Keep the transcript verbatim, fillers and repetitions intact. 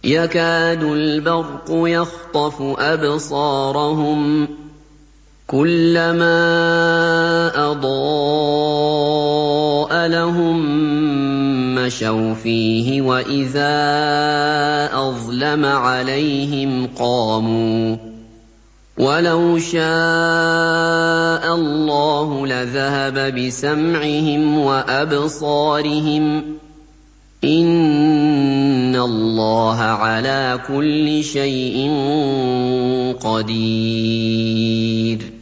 يَكَادُ الْبَرْقُ يَخْطَفُ أَبْصَارَهُمْ كُلَّمَا أَضَاءَ لَهُم مَّشَوْا فِيهِ وَإِذَا أَظْلَمَ عَلَيْهِمْ قَامُوا ۚ وَلَوْ شَاءَ اللَّهُ لَذَهَبَ بِسَمْعِهِمْ وَأَبْصَارِهِمْ ۚ إِنَّ اللَّهَ عَلَىٰ كُلِّ شَيْءٍ قَدِيرٌ